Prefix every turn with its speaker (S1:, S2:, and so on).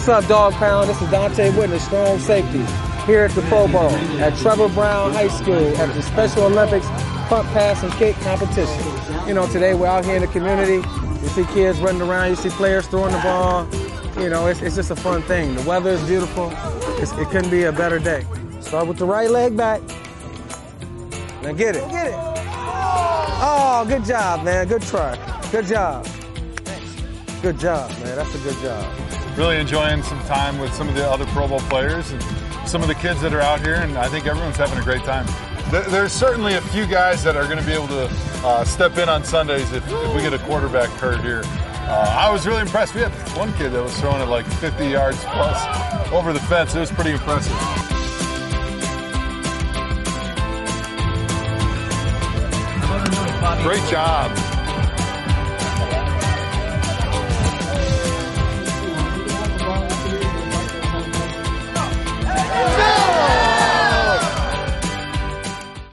S1: What's up, Dog Pound? This is Dante Whitney, strong safety, here at the Pro Bowl at Trevor Brown High School at the Special Olympics punt, pass, and kick competition. You know, today we're out here in the community. You see kids running around. You see players throwing the ball. You know, it's just a fun thing. The weather is beautiful. It couldn't be a better day. Start with the right leg back. Now get it. Get it. Oh, good job, man. Good try. Good job. Good job, man. That's a good job.
S2: Really enjoying some time with some of the other Pro Bowl players and some of the kids that are out here, and I think everyone's having a great time. There's certainly a few guys that are going to be able to step in on Sundays if we get a quarterback hurt here. I was really impressed. We had one kid that was throwing it like 50 yards plus over the fence. It was pretty impressive. Great job.